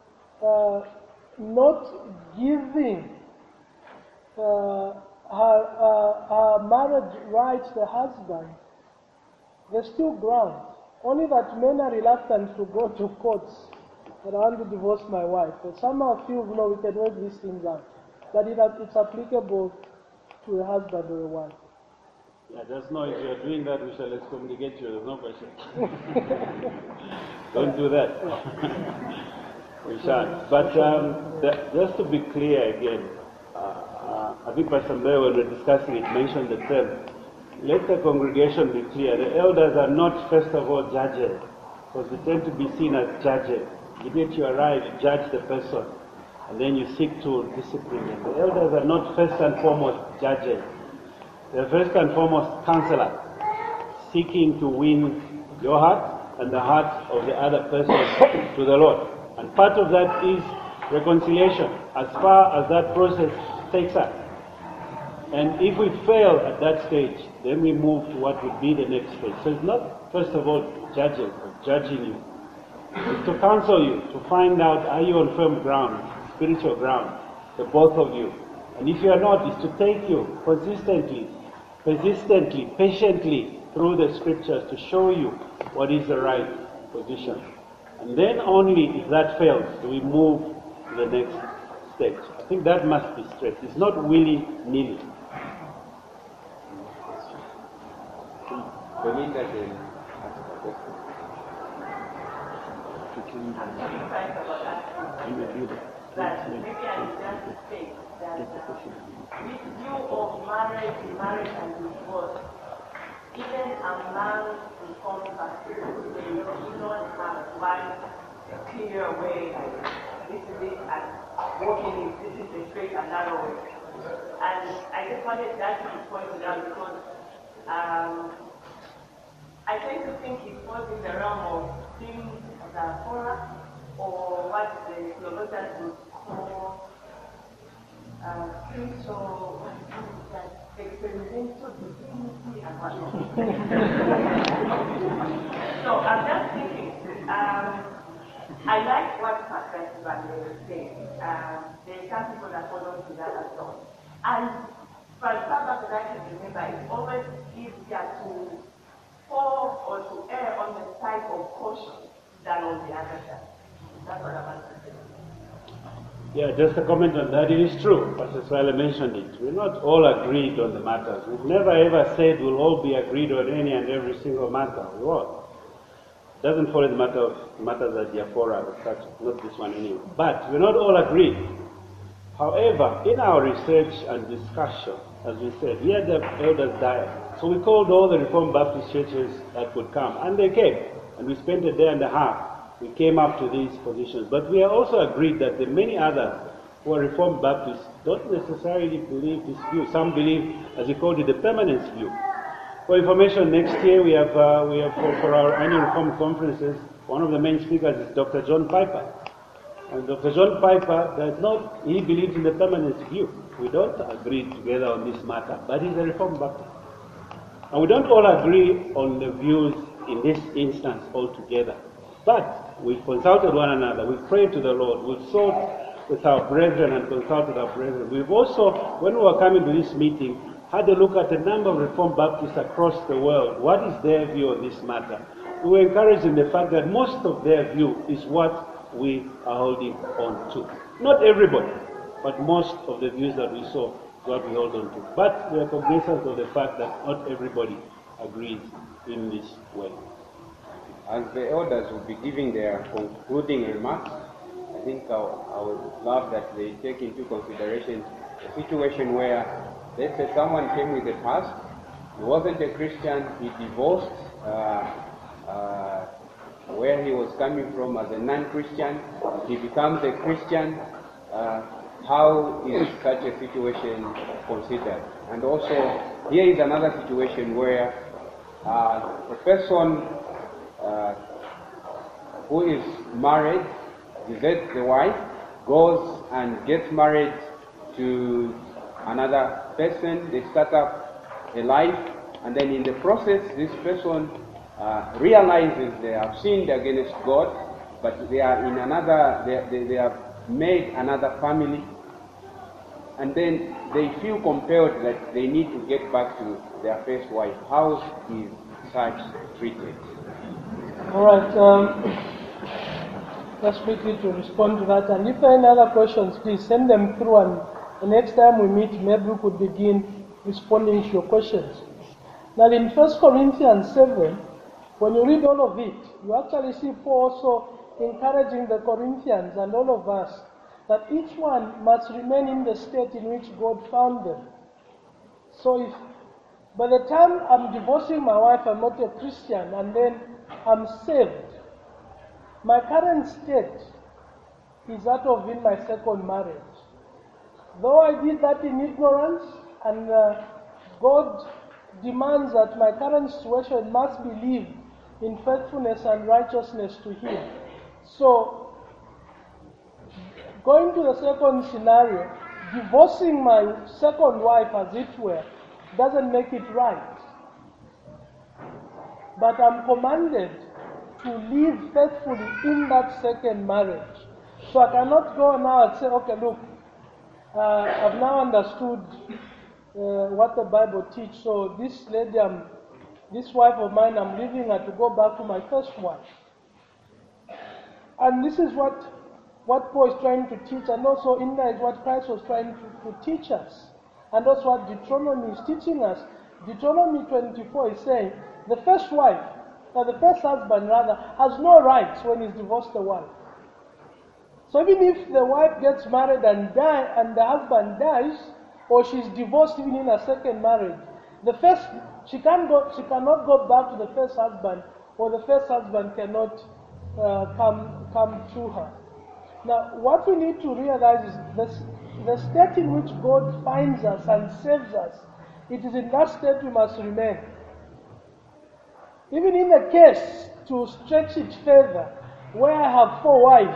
not giving her marriage rights to the husband, there's still grounds. Only that men are reluctant to go to courts that I want to divorce my wife. But somehow feel, we can work these things out. But it's applicable to a husband or a wife. Yeah, just know if you're doing that, we shall excommunicate you. There's no question. Don't do that. We shan't. But just to be clear again, I think Pastor Mbe, when we were discussing it, mentioned the term. Let the congregation be clear. The elders are not, first of all, judges, because we tend to be seen as judges. Immediately you arrive, you judge the person, and then you seek to discipline them. The elders are not first and foremost judges. They're first and foremost counselors, seeking to win your heart and the heart of the other person to the Lord. And part of that is reconciliation, as far as that process takes us. And if we fail at that stage, then we move to what would be the next stage. So it's not, first of all, judging or judging you. It's to counsel you, to find out, are you on firm ground, spiritual ground, the both of you. And if you are not, it's to take you consistently, persistently, patiently through the scriptures to show you what is the right position. And then only if that fails do we move to the next stage. I think that must be stressed. It's not willy-nilly. Belinda can ask a question. That maybe I just say that this view of marriage and divorce, even among the converts, they don't have one clear way, like this is it, and walking in this is the straight and narrow way. And I just wanted that to be pointed out because I tend to think it falls in the realm of things that are horror, or what the theologians would call spiritual experimental divinity and whatnot. So I'm just thinking, I like what Pastor Sibande was saying. There are some people that follow to that as well. And far back that I can remember, it's always easier to fall or to err on the side of caution than on the other side. That's what I want to say. Yeah, just a comment on that. It is true. Pastor Swale mentioned it. We're not all agreed on the matters. We've never ever said we'll all be agreed on any and every single matter. We won't. It doesn't follow the matter of matters that are for us, such, not this one anyway. But we're not all agreed. However, in our research and discussion, as we said, we had the elders dialogue. So we called all the Reformed Baptist churches that could come, and they came. And we spent a day and a half. We came up to these positions. But we are also agreed that the many others who are Reformed Baptists don't necessarily believe this view. Some believe, as we called it, the permanence view. For information, next year we have for our annual Reformed conferences, one of the main speakers is Dr. John Piper. And Dr. John Piper he believes in the permanence view. We don't agree together on this matter, but he's a Reformed Baptist. And we don't all agree on the views in this instance altogether. But we've consulted one another, we've prayed to the Lord, we've sought with our brethren and consulted our brethren. We've also, when we were coming to this meeting, had a look at a number of Reformed Baptists across the world. What is their view on this matter? We were encouraged in the fact that most of their view is what we are holding on to. Not everybody, but most of the views that we saw is what we hold on to. But we are cognizant of the fact that not everybody agrees in this way. As the elders will be giving their concluding remarks, I think I would love that they take into consideration a situation where, let's say, someone came with a past, he wasn't a Christian, he divorced where he was coming from as a non-Christian, he becomes a Christian. How is such a situation considered? And also, here is another situation where a person who is married, deserts the wife, goes and gets married to another person, they start up a life, and then in the process this person realizes they have sinned against God, but they are in another, they have made another family, and then they feel compelled that they need to get back to their first wife. How is such treated? All right, just quickly to respond to that. And if there are any other questions, please send them through, and the next time we meet, maybe we could begin responding to your questions. Now, in 1 Corinthians 7, when you read all of it, you actually see Paul also encouraging the Corinthians and all of us that each one must remain in the state in which God found them. So if by the time I'm divorcing my wife, I'm not a Christian, and then I'm saved, my current state is that of in my second marriage. Though I did that in ignorance, and God demands that my current situation must be lived in faithfulness and righteousness to Him. So, going to the second scenario, divorcing my second wife, as it were, doesn't make it right. But I'm commanded to live faithfully in that second marriage. So I cannot go now and say, okay, look, I've now understood what the Bible teaches. So this lady, this wife of mine, I'm leaving her to go back to my first wife. And this is what Paul is trying to teach, and also in there is what Christ was trying to teach us. And that's what Deuteronomy is teaching us. Deuteronomy 24 is saying, the first wife, or the first husband rather, has no rights when he's divorced the wife. So even if the wife gets married and the husband dies, or she's divorced even in a second marriage, she cannot go back to the first husband, or the first husband cannot come to her. Now, what we need to realize is the state in which God finds us and saves us, it is in that state we must remain. Even in the case, to stretch it further, where I have 4 wives,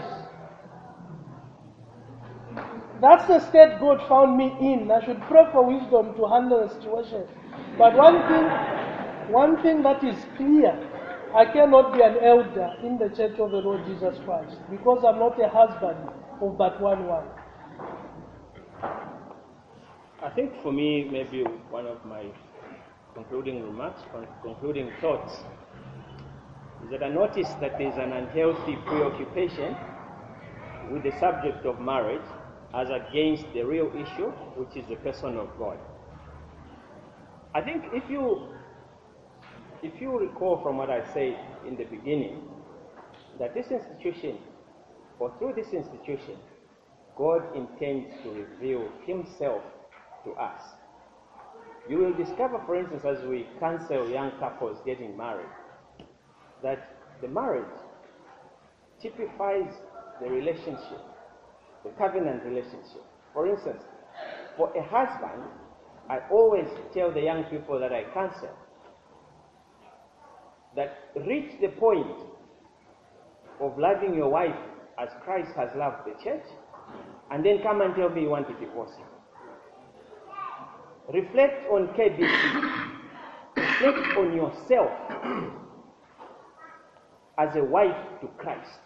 that's the state God found me in. I should pray for wisdom to handle the situation. But one thing that is clear, I cannot be an elder in the church of the Lord Jesus Christ, because I'm not a husband of but one wife. I think for me, maybe one of my concluding remarks, concluding thoughts, is that I noticed that there's an unhealthy preoccupation with the subject of marriage as against the real issue, which is the person of God. I think if you recall from what I said in the beginning, that this institution, or through this institution, God intends to reveal himself to us. You will discover, for instance, as we counsel young couples getting married, that the marriage typifies the relationship, the covenant relationship. For instance, for a husband, I always tell the young people that I counsel that reach the point of loving your wife as Christ has loved the church, and then come and tell me you want to divorce her. Reflect on KBC. Reflect on yourself as a wife to Christ.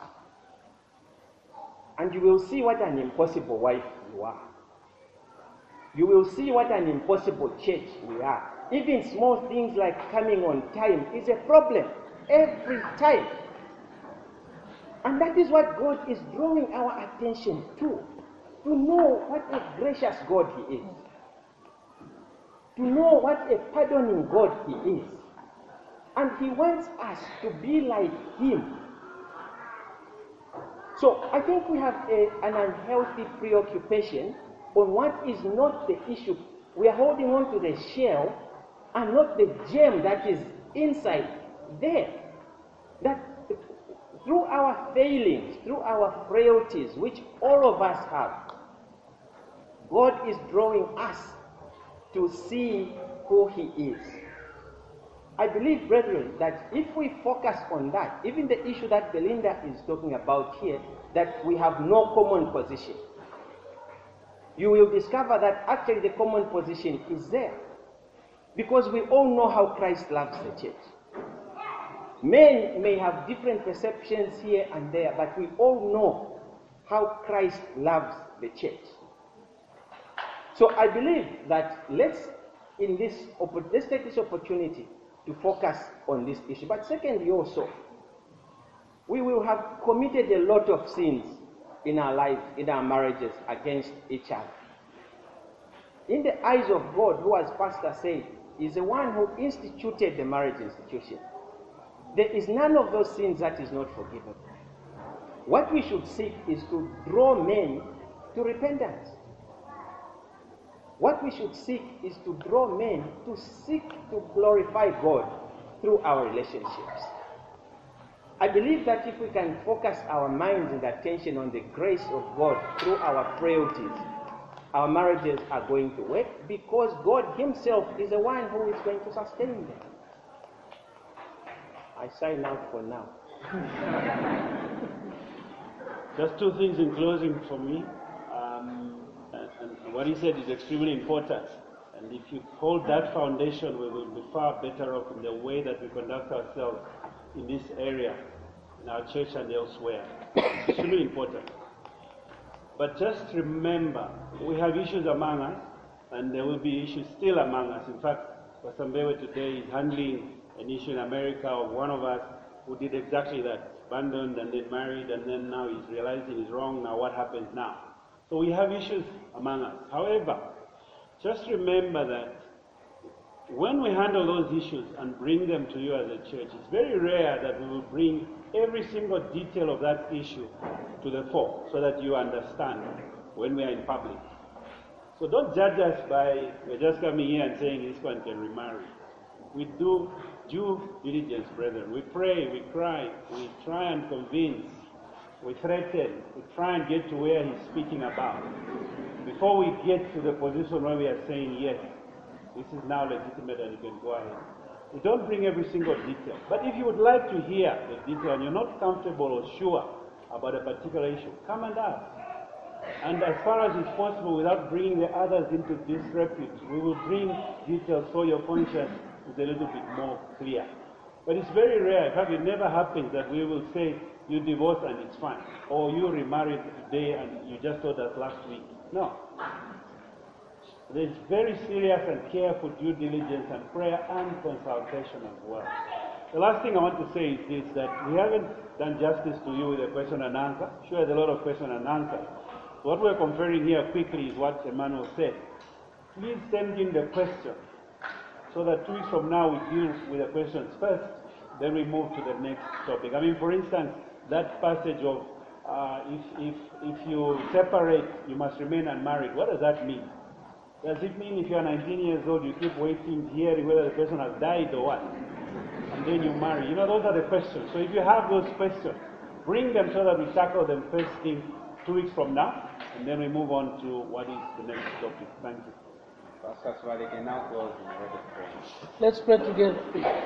And you will see what an impossible wife you are. You will see what an impossible church we are. Even small things like coming on time is a problem every time. And that is what God is drawing our attention to know what a gracious God he is, to know what a pardoning God he is. And he wants us to be like him. So I think we have an unhealthy preoccupation on what is not the issue. We are holding on to the shell and not the gem that is inside there. That through our failings, through our frailties, which all of us have, God is drawing us to see who he is. I believe, brethren, that if we focus on that, even the issue that Belinda is talking about here, that we have no common position, you will discover that actually the common position is there. Because we all know how Christ loves the church. Men may have different perceptions here and there, but we all know how Christ loves the church. So I believe that let's take this opportunity to focus on this issue. But secondly also, we will have committed a lot of sins in our lives, in our marriages, against each other. In the eyes of God, who, as Pastor said, is the one who instituted the marriage institution, there is none of those sins that is not forgiven. What we should seek is to draw men to repentance. What we should seek is to draw men to seek to glorify God through our relationships. I believe that if we can focus our minds and attention on the grace of God through our frailties, our marriages are going to work, because God himself is the one who is going to sustain them. I sign out for now. Just two things in closing for me. And what he said is extremely important. And if you hold that foundation, we will be far better off in the way that we conduct ourselves in this area, in our church and elsewhere. It's extremely important. But just remember, we have issues among us, and there will be issues still among us. In fact, Pastor Mbewe today is handling an issue in America of one of us who did exactly that, abandoned and then married, and then now he's realizing he's wrong. Now what happens now? So we have issues among us. However, just remember that when we handle those issues and bring them to you as a church, it's very rare that we will bring every single detail of that issue to the fore so that you understand when we are in public. So don't judge us by we're just coming here and saying this one can remarry. We do due diligence, brethren. We pray, we cry, we try and convince, we threaten, we try and get to where he's speaking about. Before we get to the position where we are saying, yes, this is now legitimate and you can go ahead. We don't bring every single detail. But if you would like to hear the detail and you're not comfortable or sure about a particular issue, come and ask. And as far as it's possible, without bringing the others into disrepute, we will bring details so your conscience is a little bit more clear. But it's very rare, in fact it never happens that we will say, you divorced and it's fine, or you remarried today and you just told us last week. No. There's very serious and careful due diligence and prayer and consultation as well. The last thing I want to say is this, that we haven't done justice to you with a question and answer. Sure, there's a lot of question and answer. What we're conferring here quickly is what Emmanuel said. Please send in the question so that 2 weeks from now we deal with the questions first, then we move to the next topic. I mean, for instance, that passage of if you separate, you must remain unmarried. What does that mean? Does it mean if you're 19 years old, you keep waiting, hearing whether the person has died or what? And then you marry? You know, those are the questions. So if you have those questions, bring them so that we tackle them first thing 2 weeks from now, and then we move on to what is the next topic. Thank you. Pastor Swali can now close in the word of prayer. Let's pray together.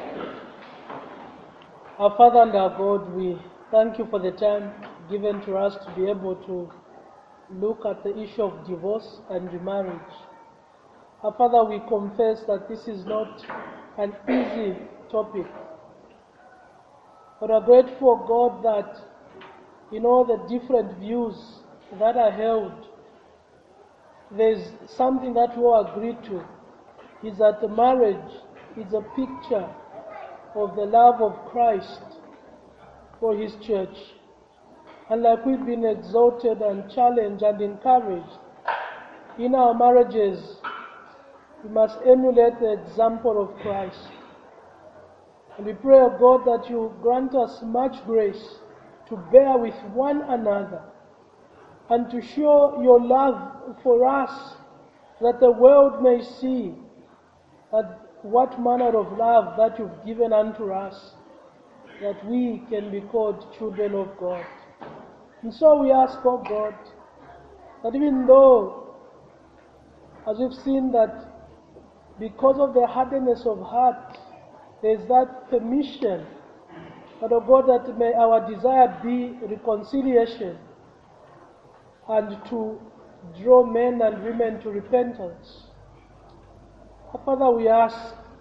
Our Father and our God, we thank you for the time given to us to be able to look at the issue of divorce and remarriage. Our Father, we confess that this is not an easy topic. But we are grateful, God, that in all the different views that are held, there's something that we all agree to, is that the marriage is a picture of the love of Christ for His church. And like we've been exalted and challenged and encouraged, in our marriages, we must emulate the example of Christ. And we pray, O God, that you grant us much grace to bear with one another and to show your love for us, that the world may see that what manner of love that you've given unto us, that we can be called children of God. And so we ask, O God, that even though, as we've seen that because of the hardness of heart, there is that permission, but O God, that may our desire be reconciliation and to draw men and women to repentance. Father, we ask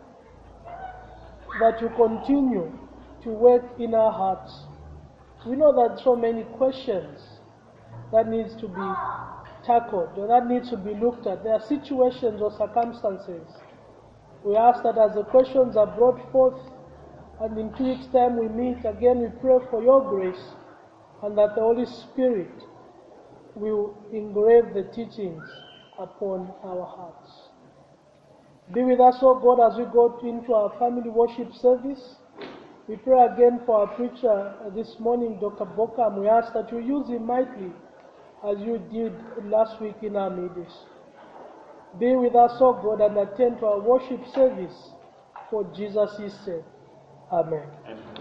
that you continue to work in our hearts. We know that so many questions that needs to be tackled, or that needs to be looked at. There are situations or circumstances. We ask that as the questions are brought forth, and in 2 weeks' time we meet again, we pray for your grace, and that the Holy Spirit will engrave the teachings upon our hearts. Be with us, O God, as we go into our family worship service. We pray again for our preacher this morning, Dr. Bokam. We ask that you use him mightily as you did last week in our midst. Be with us, O God, and attend to our worship service for Jesus' sake. Amen. Amen.